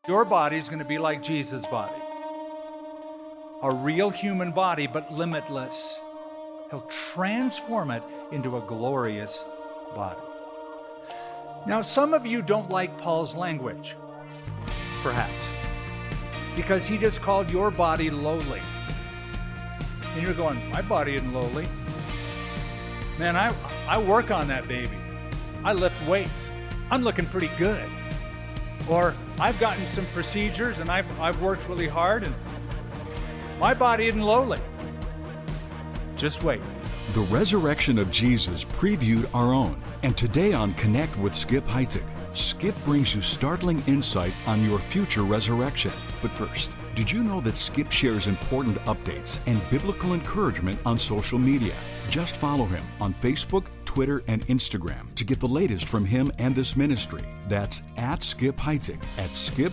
Your body is going to be like Jesus' body. A real human body, but limitless. He'll transform it into a glorious body. Now, some of you don't like Paul's language, perhaps, because he just called your body lowly. And you're going, my body isn't lowly. Man, I work on that baby. I lift weights. I'm looking pretty good. Or I've gotten some procedures and I've worked really hard and my body isn't lowly. Just wait. The resurrection of Jesus previewed our own. And today on Connect with Skip Heitzig, Skip brings you startling insight on your future resurrection. But first, did you know that Skip shares important updates and biblical encouragement on social media? Just follow him on Facebook, Twitter, and Instagram to get the latest from him and this ministry. That's at Skip Heitzig, at Skip,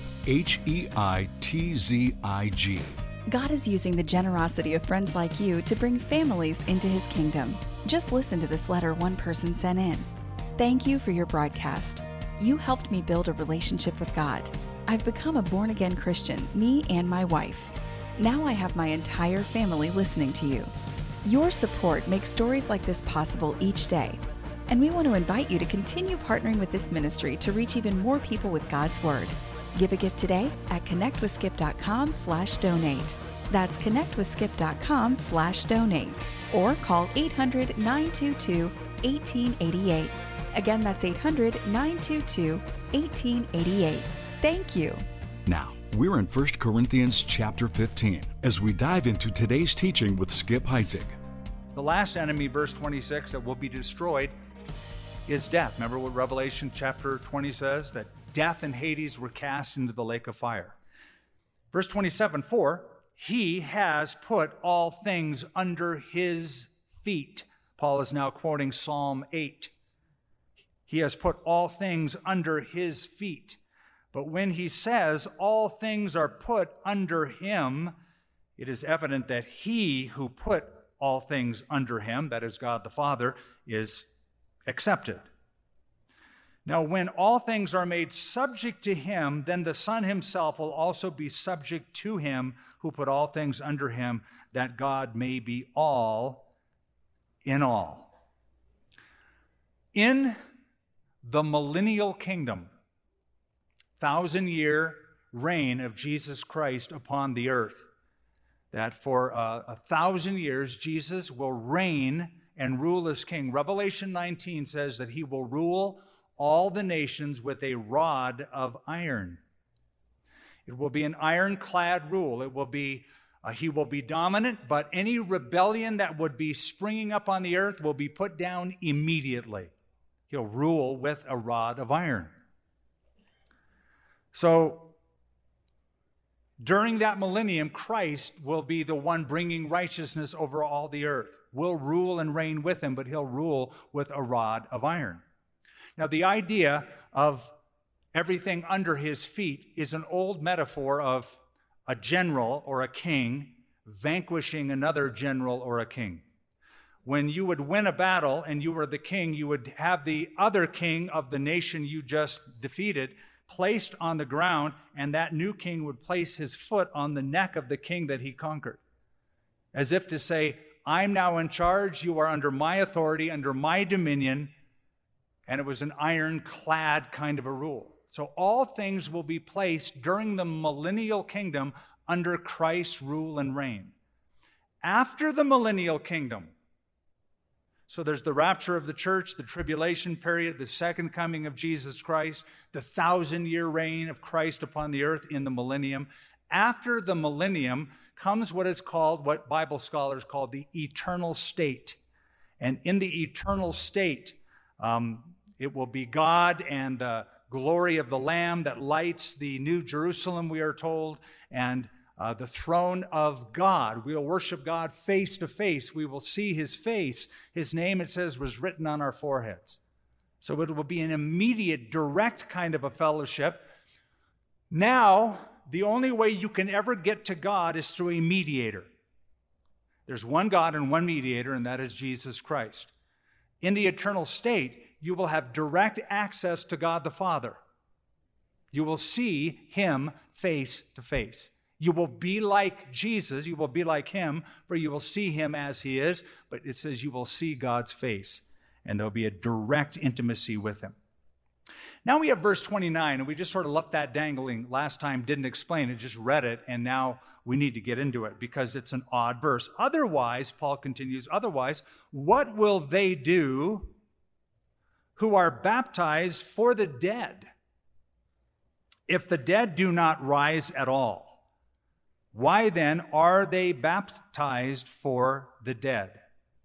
Heitzig. God is using the generosity of friends like you to bring families into His kingdom. Just listen to this letter one person sent in. Thank you for your broadcast. You helped me build a relationship with God. I've become a born-again Christian, me and my wife. Now I have my entire family listening to you. Your support makes stories like this possible each day. And we want to invite you to continue partnering with this ministry to reach even more people with God's Word. Give a gift today at connectwithskip.com/donate. That's connectwithskip.com/donate. Or call 800-922-1888. Again, that's 800-922-1888. Thank you. Now, we're in 1 Corinthians chapter 15 as we dive into today's teaching with Skip Heitzig. The last enemy, verse 26, that will be destroyed is death. Remember what Revelation chapter 20 says? That death and Hades were cast into the lake of fire. Verse 27, for He has put all things under His feet. Paul is now quoting Psalm 8. He has put all things under His feet. But when he says all things are put under Him, it is evident that He who put all things under Him, that is God the Father, is accepted. Now, when all things are made subject to Him, then the Son Himself will also be subject to Him who put all things under Him, that God may be all in all. In the millennial kingdom, 1,000-year reign of Jesus Christ upon the earth, that for 1,000 years Jesus will reign and rule as king. Revelation 19 says that He will rule all the nations with a rod of iron. It will be an ironclad rule. It will be He will be dominant, but any rebellion that would be springing up on the earth will be put down immediately. He'll rule with a rod of iron. So, during that millennium, Christ will be the one bringing righteousness over all the earth. We'll rule and reign with Him, but He'll rule with a rod of iron. Now, the idea of everything under His feet is an old metaphor of a general or a king vanquishing another general or a king. When you would win a battle and you were the king, you would have the other king of the nation you just defeated placed on the ground, and that new king would place his foot on the neck of the king that he conquered, as if to say, I'm now in charge, you are under my authority, under my dominion, and it was an ironclad kind of a rule. So all things will be placed during the millennial kingdom under Christ's rule and reign. After the millennial kingdom, so there's the rapture of the church, the tribulation period, the second coming of Jesus Christ, the 1,000-year reign of Christ upon the earth in the millennium. After the millennium comes what is called, what Bible scholars call the eternal state. And in the eternal state, it will be God and the glory of the Lamb that lights the New Jerusalem, we are told, and the throne of God. We'll worship God face to face. We will see His face. His name, it says, was written on our foreheads. So it will be an immediate, direct kind of a fellowship. Now, the only way you can ever get to God is through a mediator. There's one God and one mediator, and that is Jesus Christ. In the eternal state, you will have direct access to God the Father. You will see him face to face. You will be like Jesus. You will be like him, for you will see him as he is. But it says you will see God's face, and there'll be a direct intimacy with him. Now we have verse 29, and we just sort of left that dangling last time, didn't explain it, just read it, and now we need to get into it because it's an odd verse. Otherwise, Paul continues, otherwise, what will they do who are baptized for the dead? If the dead do not rise at all, why then are they baptized for the dead?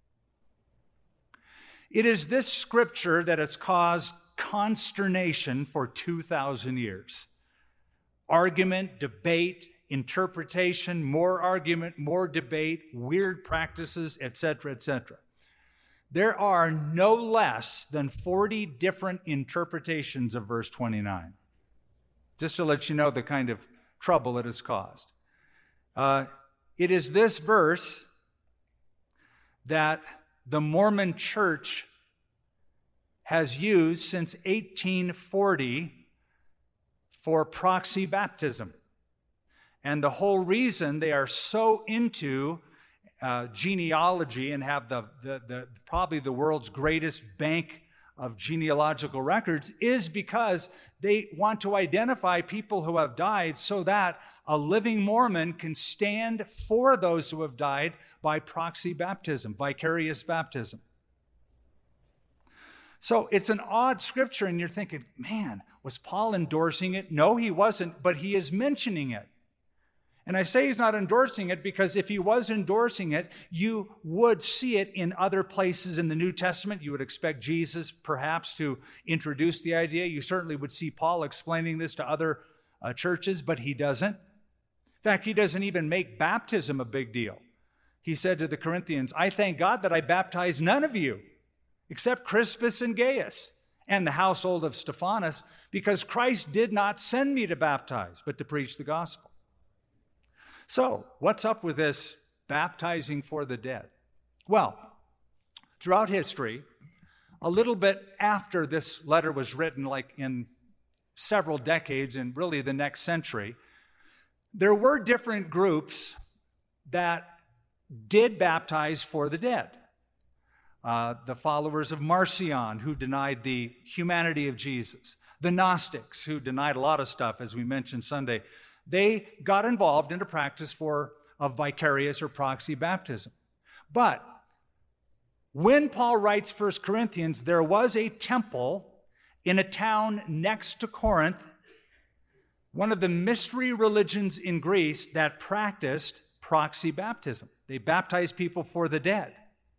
It is this scripture that has caused consternation for 2,000 years. Argument, debate, interpretation, more argument, more debate, weird practices, etc., etc. There are no less than 40 different interpretations of verse 29. Just to let you know the kind of trouble it has caused. It is this verse that the Mormon Church has used since 1840 for proxy baptism. And the whole reason they are so into genealogy and have probably the world's greatest bank of genealogical records is because they want to identify people who have died so that a living Mormon can stand for those who have died by proxy baptism, vicarious baptism. So it's an odd scripture, and you're thinking, man, was Paul endorsing it? No, he wasn't, but he is mentioning it. And I say he's not endorsing it because if he was endorsing it, you would see it in other places in the New Testament. You would expect Jesus perhaps to introduce the idea. You certainly would see Paul explaining this to other churches, but he doesn't. In fact, he doesn't even make baptism a big deal. He said to the Corinthians, I thank God that I baptized none of you except Crispus and Gaius and the household of Stephanas, because Christ did not send me to baptize, but to preach the gospel. So, what's up with this baptizing for the dead? Well, throughout history, a little bit after this letter was written, like in several decades and really the next century, there were different groups that did baptize for the dead. The followers of Marcion, who denied the humanity of Jesus. The Gnostics, who denied a lot of stuff, as we mentioned Sunday. They got involved in a practice of vicarious or proxy baptism. But when Paul writes 1 Corinthians, there was a temple in a town next to Corinth, one of the mystery religions in Greece that practiced proxy baptism. They baptized people for the dead.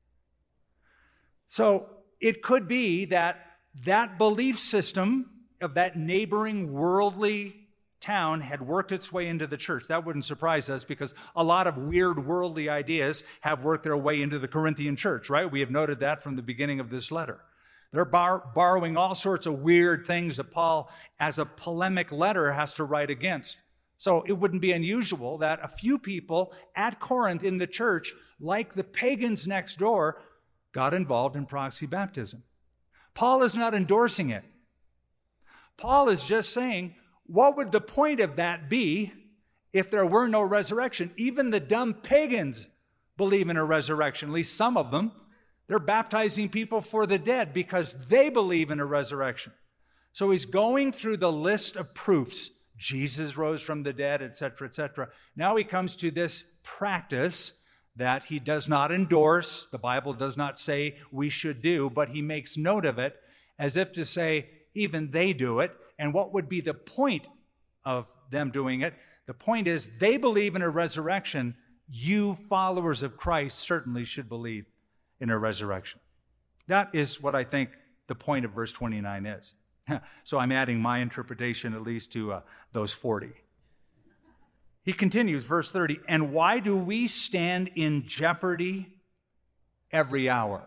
So it could be that that belief system of that neighboring worldly town had worked its way into the church. That wouldn't surprise us because a lot of weird worldly ideas have worked their way into the Corinthian church, right? We have noted that from the beginning of this letter. They're borrowing all sorts of weird things that Paul, as a polemic letter, has to write against. So it wouldn't be unusual that a few people at Corinth in the church, like the pagans next door, got involved in proxy baptism. Paul is not endorsing it. Paul is just saying, what would the point of that be if there were no resurrection? Even the dumb pagans believe in a resurrection, at least some of them. They're baptizing people for the dead because they believe in a resurrection. So he's going through the list of proofs. Jesus rose from the dead, etc., etc. Now he comes to this practice that he does not endorse. The Bible does not say we should do, but he makes note of it as if to say, even they do it. And what would be the point of them doing it? The point is they believe in a resurrection. You followers of Christ certainly should believe in a resurrection. That is what I think the point of verse 29 is. So I'm adding my interpretation at least to those 40. He continues, verse 30, and why do we stand in jeopardy every hour?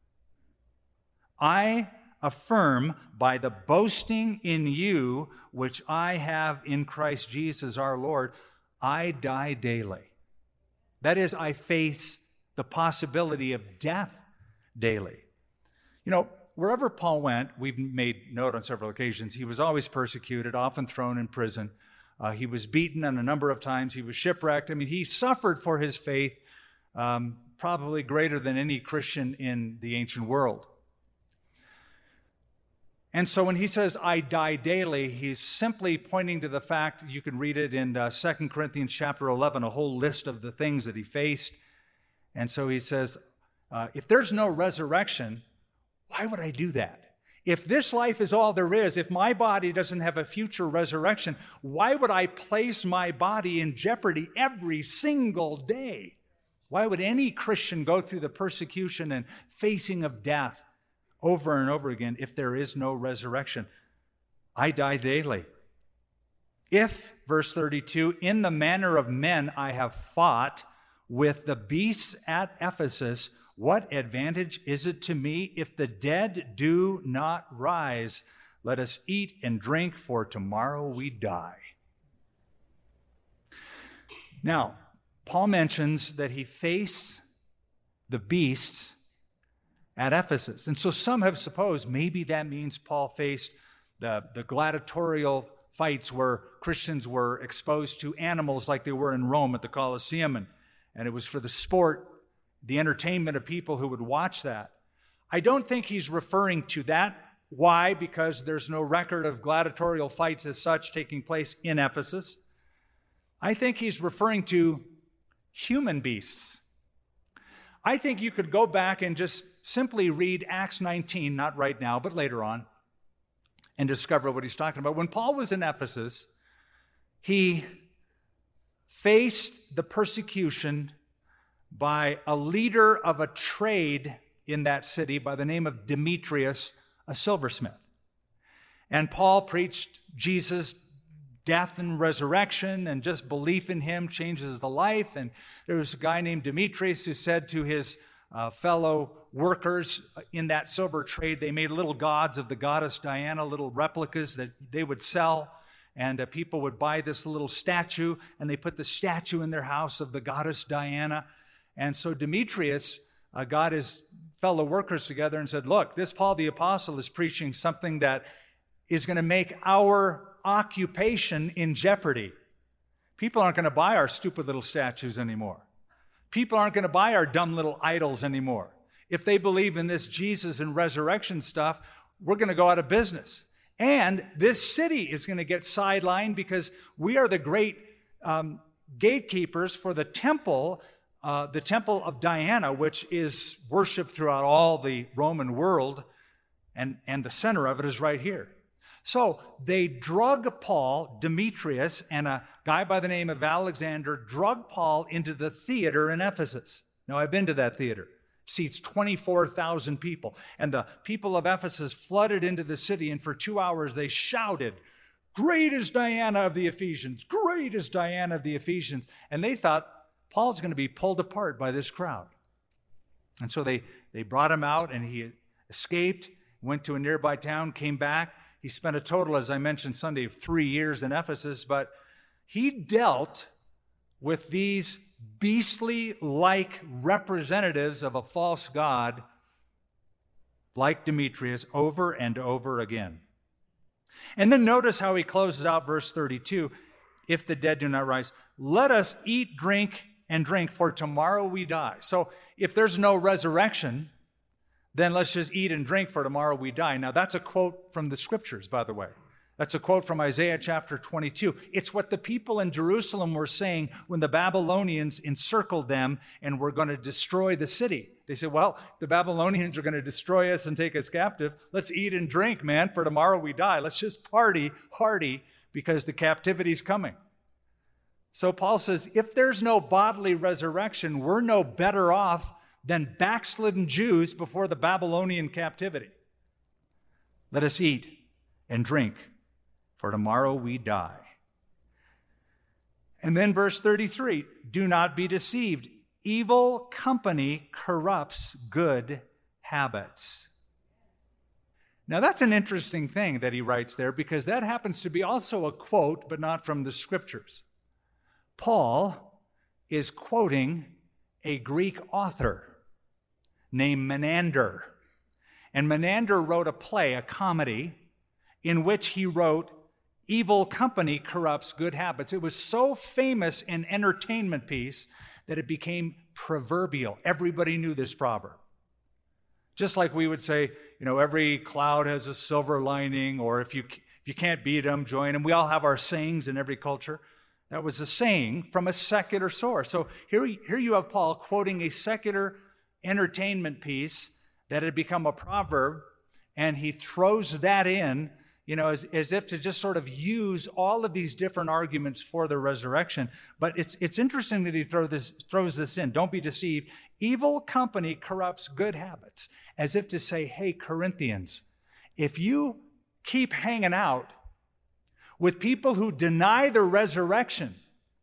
I affirm by the boasting in you, which I have in Christ Jesus our Lord, I die daily. That is, I face the possibility of death daily. You know, wherever Paul went, we've made note on several occasions, he was always persecuted, often thrown in prison. He was beaten a number of times. He was shipwrecked. I mean, he suffered for his faith, probably greater than any Christian in the ancient world. And so when he says, I die daily, he's simply pointing to the fact, you can read it in 2 Corinthians chapter 11, a whole list of the things that he faced. And so he says, if there's no resurrection, why would I do that? If this life is all there is, if my body doesn't have a future resurrection, why would I place my body in jeopardy every single day? Why would any Christian go through the persecution and facing of death over and over again if there is no resurrection? I die daily. If, verse 32, in the manner of men I have fought with the beasts at Ephesus, what advantage is it to me if the dead do not rise? Let us eat and drink, for tomorrow we die. Now, Paul mentions that he faced the beasts at Ephesus. And so some have supposed maybe that means Paul faced the gladiatorial fights where Christians were exposed to animals like they were in Rome at the Colosseum. And it was for the sport, the entertainment of people who would watch that. I don't think he's referring to that. Why? Because there's no record of gladiatorial fights as such taking place in Ephesus. I think he's referring to human beasts. I think you could go back and just simply read Acts 19, not right now, but later on, and discover what he's talking about. When Paul was in Ephesus, he faced the persecution by a leader of a trade in that city by the name of Demetrius, a silversmith. And Paul preached Jesus' death and resurrection, and just belief in him changes the life. And there was a guy named Demetrius who said to his fellow workers in that silver trade, they made little gods of the goddess Diana, little replicas that they would sell. And people would buy this little statue, and they put the statue in their house of the goddess Diana. And so Demetrius got his fellow workers together and said, look, this Paul the Apostle is preaching something that is going to make our occupation in jeopardy. People aren't going to buy our stupid little statues anymore. People aren't going to buy our dumb little idols anymore. If they believe in this Jesus and resurrection stuff, we're going to go out of business. And this city is going to get sidelined because we are the great gatekeepers for the temple of Diana, which is worshipped throughout all the Roman world, and the center of it is right here. So they drug Paul, Demetrius, and a guy by the name of Alexander, drug Paul into the theater in Ephesus. Now, I've been to that theater. It seats 24,000 people. And the people of Ephesus flooded into the city, and for 2 hours they shouted, "Great is Diana of the Ephesians! Great is Diana of the Ephesians!" And they thought Paul's going to be pulled apart by this crowd. And so they brought him out, and he escaped, went to a nearby town, came back. He spent a total, as I mentioned Sunday, of 3 years in Ephesus, but he dealt with these beastly-like representatives of a false god like Demetrius over and over again. And then notice how he closes out verse 32, if the dead do not rise, let us eat, drink, and drink, for tomorrow we die. So if there's no resurrection, then let's just eat and drink, for tomorrow we die. Now, that's a quote from the scriptures, by the way. That's a quote from Isaiah chapter 22. It's what the people in Jerusalem were saying when the Babylonians encircled them and were going to destroy the city. They said, well, the Babylonians are going to destroy us and take us captive. Let's eat and drink, man, for tomorrow we die. Let's just party, because the captivity's coming. So Paul says, if there's no bodily resurrection, we're no better off than backslidden Jews before the Babylonian captivity. Let us eat and drink, for tomorrow we die. And then verse 33, do not be deceived. Evil company corrupts good habits. Now that's an interesting thing that he writes there, because that happens to be also a quote, but not from the scriptures. Paul is quoting a Greek author named Menander. And Menander wrote a play, a comedy, in which he wrote, "Evil company corrupts good habits." It was so famous an entertainment piece that it became proverbial. Everybody knew this proverb. Just like we would say, every cloud has a silver lining, or if you can't beat them, join them. We all have our sayings in every culture. That was a saying from a secular source. So here you have Paul quoting a secular entertainment piece that had become a proverb, and he throws that in, as if to just sort of use all of these different arguments for the resurrection. But it's interesting that he throws this in. Don't be deceived. Evil company corrupts good habits, as if to say, hey, Corinthians, if you keep hanging out with people who deny the resurrection,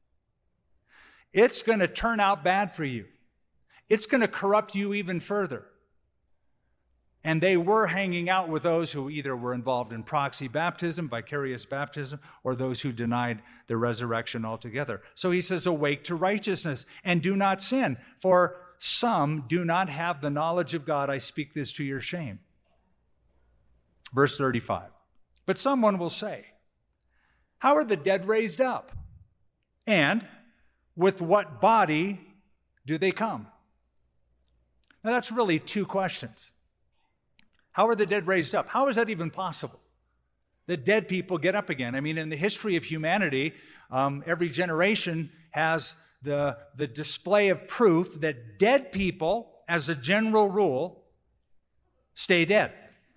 it's going to turn out bad for you. It's going to corrupt you even further. And they were hanging out with those who either were involved in proxy baptism, vicarious baptism, or those who denied the resurrection altogether. So he says, awake to righteousness and do not sin, for some do not have the knowledge of God. I speak this to your shame. Verse 35. But someone will say, how are the dead raised up? And with what body do they come? Now that's really two questions. How are the dead raised up? How is that even possible? That dead people get up again. I mean, in the history of humanity, every generation has the display of proof that dead people, as a general rule, stay dead.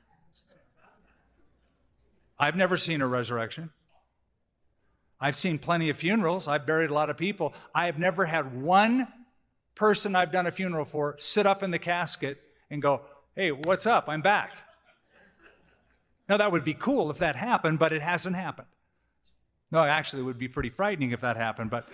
I've never seen a resurrection. I've seen plenty of funerals. I've buried a lot of people. I have never had one person I've done a funeral for sit up in the casket and go, hey, what's up? I'm back. Now, that would be cool if that happened, but it hasn't happened. No, actually, it would be pretty frightening if that happened, but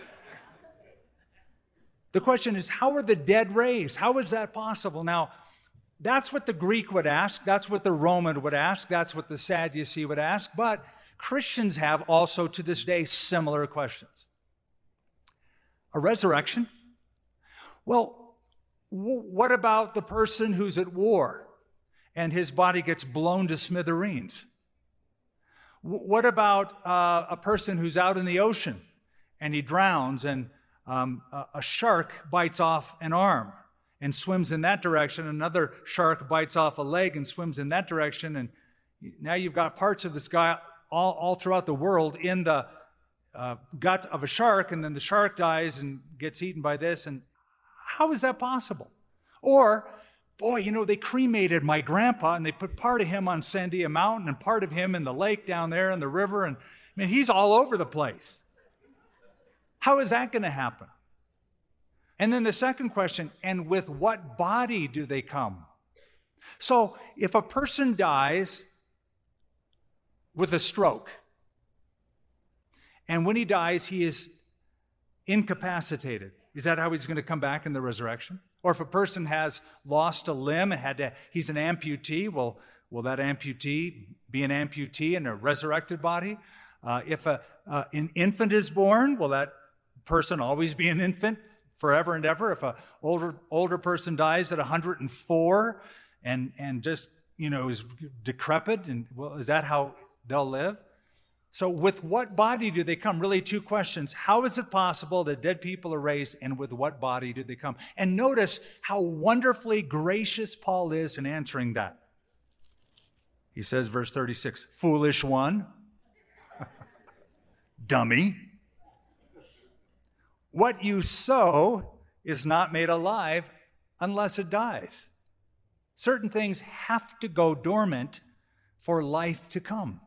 the question is, how are the dead raised? How is that possible? Now, that's what the Greek would ask. That's what the Roman would ask. That's what the Sadducee would ask. But Christians have also to this day similar questions. A resurrection? Well, what about the person who's at war and his body gets blown to smithereens? What about a person who's out in the ocean and he drowns and a shark bites off an arm and swims in that direction. Another shark bites off a leg and swims in that direction. And now you've got parts of this guy all throughout the world in the gut of a shark, and then the shark dies and gets eaten by this. And how is that possible? Or, boy, they cremated my grandpa and they put part of him on Sandia Mountain and part of him in the lake down there in the river. And he's all over the place. How is that going to happen? And then the second question, and with what body do they come? So if a person dies with a stroke, and when he dies, he is incapacitated, is that how he's going to come back in the resurrection? Or if a person has lost a limb and he's an amputee, will that amputee be an amputee in a resurrected body? If an infant is born, will that person always be an infant forever and ever? If an older person dies at 104 and just is decrepit, and is that how they'll live? So with what body do they come? Really two questions. How is it possible that dead people are raised, and with what body do they come? And notice how wonderfully gracious Paul is in answering that. He says, verse 36, foolish one, dummy, what you sow is not made alive unless it dies. Certain things have to go dormant for life to come.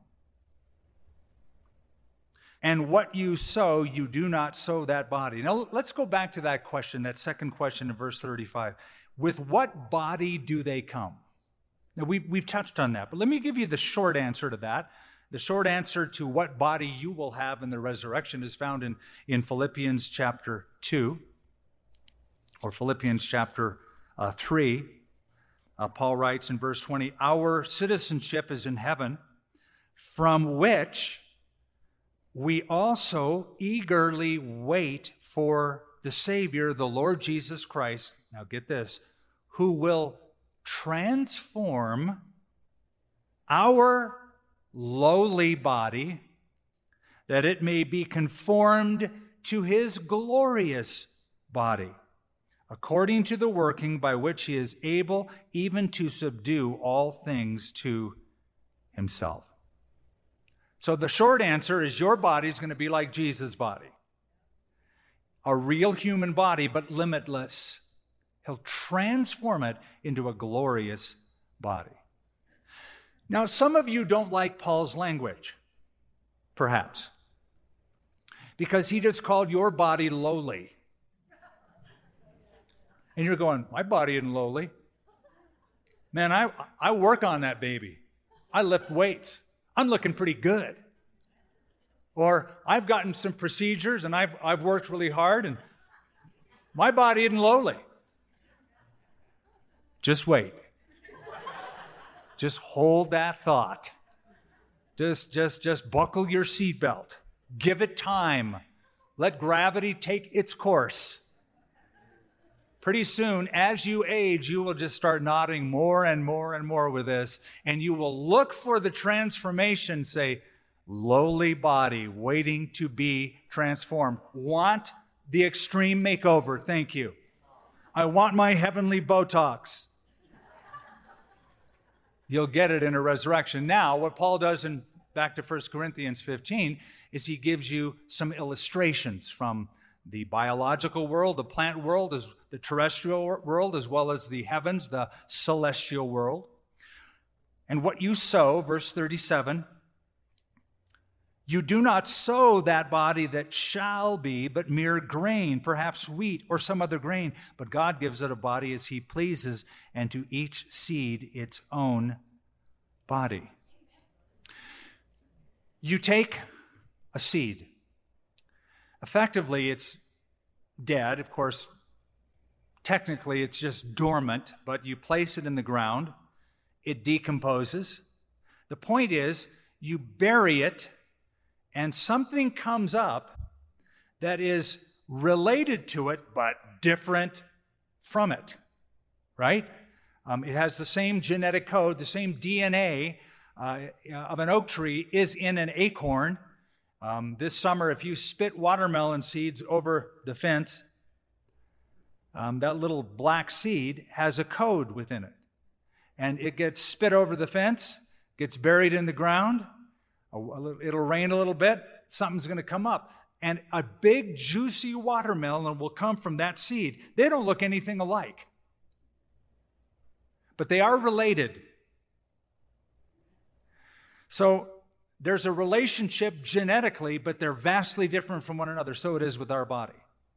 And what you sow, you do not sow that body. Now, let's go back to that question, that second question in verse 35. With what body do they come? Now, we've touched on that, but let me give you the short answer to that. The short answer to what body you will have in the resurrection is found in Philippians chapter 2, or Philippians chapter 3. Paul writes in verse 20, our citizenship is in heaven, from which we also eagerly wait for the Savior, the Lord Jesus Christ, now get this, who will transform our lowly body that it may be conformed to his glorious body, according to the working by which he is able even to subdue all things to himself. So the short answer is your body is going to be like Jesus' body. A real human body, but limitless. He'll transform it into a glorious body. Now, some of you don't like Paul's language, perhaps, because he just called your body lowly. And you're going, my body isn't lowly. Man, I work on that baby. I lift weights. I'm looking pretty good. Or I've gotten some procedures and I've worked really hard and my body isn't lowly. Just wait. Just hold that thought. Just buckle your seatbelt. Give it time. Let gravity take its course. Pretty soon, as you age, you will just start nodding more and more and more with this, and you will look for the transformation, say, lowly body waiting to be transformed. Want the extreme makeover? Thank you. I want my heavenly Botox. You'll get it in a resurrection. Now, what Paul does in back to 1 Corinthians 15 is he gives you some illustrations from the biological world, the plant world, the terrestrial world, as well as the heavens, the celestial world. And what you sow, verse 37, you do not sow that body that shall be, but mere grain, perhaps wheat or some other grain, but God gives it a body as he pleases, and to each seed its own body. You take a seed. Effectively, it's dead. Of course, technically, it's just dormant, but you place it in the ground. It decomposes. The point is, you bury it, and something comes up that is related to it, but different from it, right? It has the same genetic code, the same DNA of an oak tree is in an acorn. This summer, if you spit watermelon seeds over the fence, that little black seed has a code within it. And it gets spit over the fence, gets buried in the ground. It'll rain a little bit, something's going to come up. And a big, juicy watermelon will come from that seed. They don't look anything alike. But they are related. So there's a relationship genetically, but they're vastly different from one another. So it is with our body.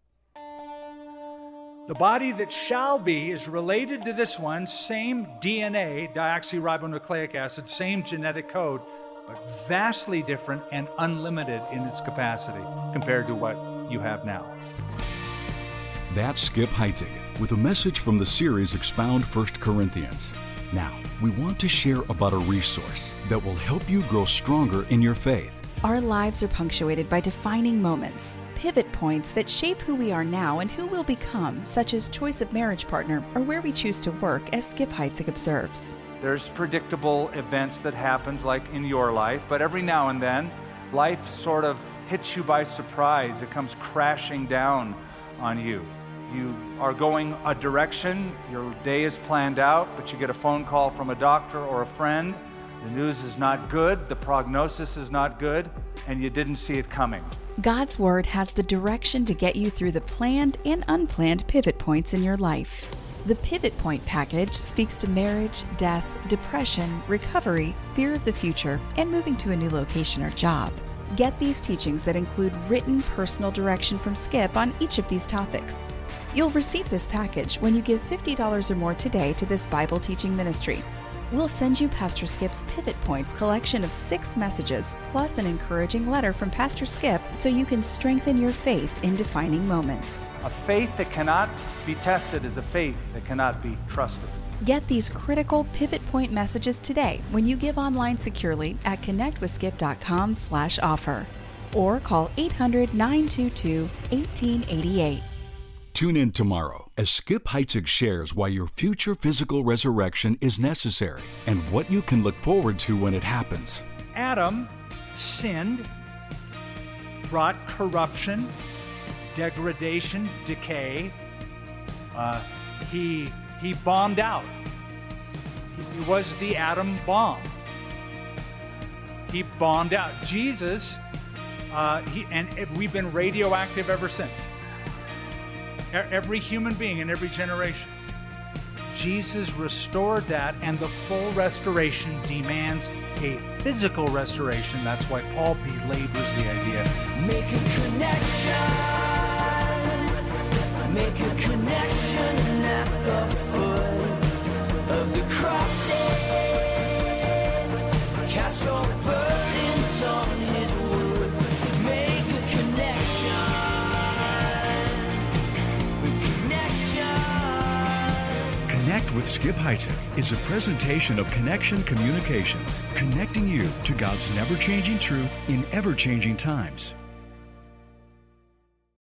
The body that shall be is related to this one, same DNA, deoxyribonucleic acid, same genetic code, but vastly different and unlimited in its capacity compared to what you have now. That's Skip Heitzig with a message from the series Expound 1 Corinthians. Now, we want to share about a resource that will help you grow stronger in your faith. Our lives are punctuated by defining moments, pivot points that shape who we are now and who we'll become, such as choice of marriage partner or where we choose to work, as Skip Heitzig observes. There's predictable events that happens like in your life, but every now and then, life sort of hits you by surprise. It comes crashing down on you. You are going a direction, your day is planned out, but you get a phone call from a doctor or a friend. The news is not good, the prognosis is not good, and you didn't see it coming. God's Word has the direction to get you through the planned and unplanned pivot points in your life. The Pivot Point package speaks to marriage, death, depression, recovery, fear of the future, and moving to a new location or job. Get these teachings that include written personal direction from Skip on each of these topics. You'll receive this package when you give $50 or more today to this Bible teaching ministry. We'll send you Pastor Skip's Pivot Points collection of 6 messages, plus an encouraging letter from Pastor Skip so you can strengthen your faith in defining moments. A faith that cannot be tested is a faith that cannot be trusted. Get these critical Pivot Point messages today when you give online securely at connectwithskip.com/offer or call 800-922-1888. Tune in tomorrow as Skip Heitzig shares why your future physical resurrection is necessary and what you can look forward to when it happens. Adam sinned, brought corruption, degradation, decay. He bombed out. He was the atom bomb. He bombed out. Jesus, and we've been radioactive ever since. Every human being in every generation. Jesus restored that, and the full restoration demands a physical restoration. That's why Paul belabors the idea. Make a connection at the foot of the cross. Cast your burdens on his wood. Make a connection. Connect with Skip Heitzig is a presentation of Connection Communications, connecting you to God's never-changing truth in ever-changing times.